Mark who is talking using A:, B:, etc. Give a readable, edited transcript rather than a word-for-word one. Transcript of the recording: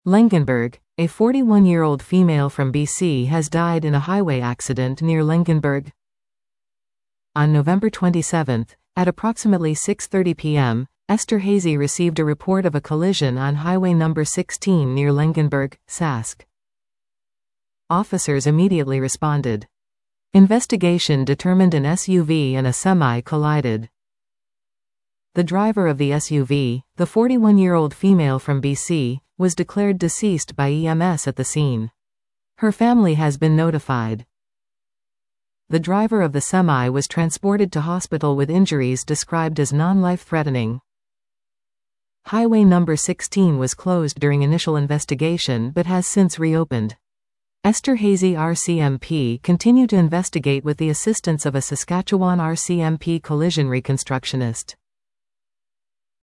A: Langenburg, a 41-year-old female from BC has died in a highway accident near Langenburg. On November 27, at approximately 6:30 p.m., Esterhazy received a report of a collision on Highway No. 16 near Langenburg, Sask. Officers immediately responded. Investigation determined an SUV and a semi collided. The driver of the SUV, the 41-year-old female from BC, was declared deceased by EMS at the scene. Her family has been notified. The driver of the semi was transported to hospital with injuries described as non-life-threatening. Highway No. 16 was closed during initial investigation but has since reopened. Esterhazy RCMP continued to investigate with the assistance of a Saskatchewan RCMP collision reconstructionist.